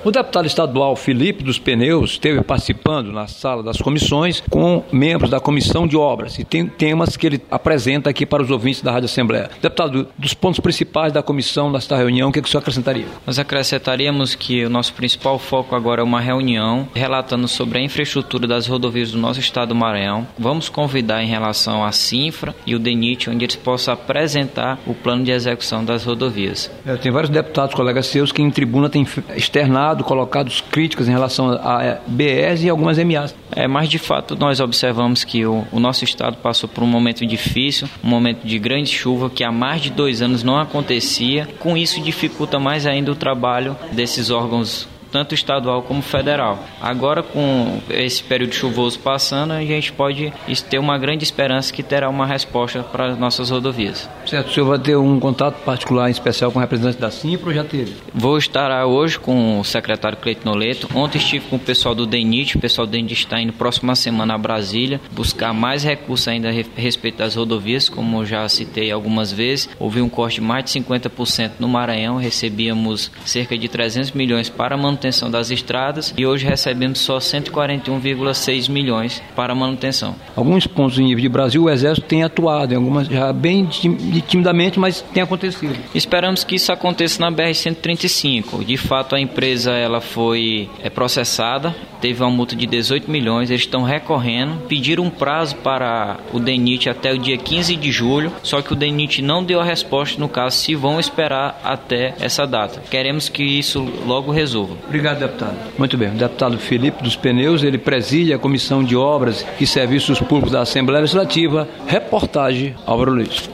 O deputado estadual Felipe dos Pneus esteve participando na sala das comissões com membros da Comissão de Obras e tem temas que ele apresenta aqui para os ouvintes da Rádio Assembleia. Deputado, dos pontos principais da comissão nesta reunião, o que o senhor acrescentaria? Nós acrescentaríamos que o nosso principal foco agora é uma reunião relatando sobre a infraestrutura das rodovias do nosso estado do Maranhão. Vamos convidar em relação à CINFRA e o DENIT, onde eles possam apresentar o plano de execução das rodovias. Tem vários deputados, colegas seus, que em tribuna têm externado, colocado críticas em relação a BRs e algumas MAs. Mas de fato nós observamos que o nosso estado passou por um momento difícil, um momento de grande chuva que há mais de 2 anos não acontecia. Com isso dificulta mais ainda o trabalho desses órgãos, tanto estadual como federal. Agora, com esse período chuvoso passando, a gente pode ter uma grande esperança que terá uma resposta para as nossas rodovias. Certo, o senhor vai ter um contato particular em especial com o representante da CINFRA ou já teve? Vou estar hoje com o secretário Cleiton Noleto. Ontem estive com o pessoal do DENIT. O pessoal do DENIT está indo próxima semana a Brasília buscar mais recursos ainda a respeito das rodovias, como eu já citei algumas vezes. Houve um corte de mais de 50% no Maranhão. Recebíamos cerca de 300 milhões para a manutenção das estradas e hoje recebemos só 141,6 milhões para a manutenção. Alguns pontos em nível de Brasil o Exército tem atuado, em algumas já bem timidamente, mas tem acontecido. Esperamos que isso aconteça na BR-135. De fato, a empresa ela foi processada, teve uma multa de 18 milhões, eles estão recorrendo, pediram um prazo para o DENIT até o dia 15 de julho, só que o DENIT não deu a resposta no caso se vão esperar até essa data. Queremos que isso logo resolva. Obrigado, deputado. Muito bem. O deputado Felipe dos Pneus, ele preside a Comissão de Obras e Serviços Públicos da Assembleia Legislativa. Reportagem Álvaro Luiz.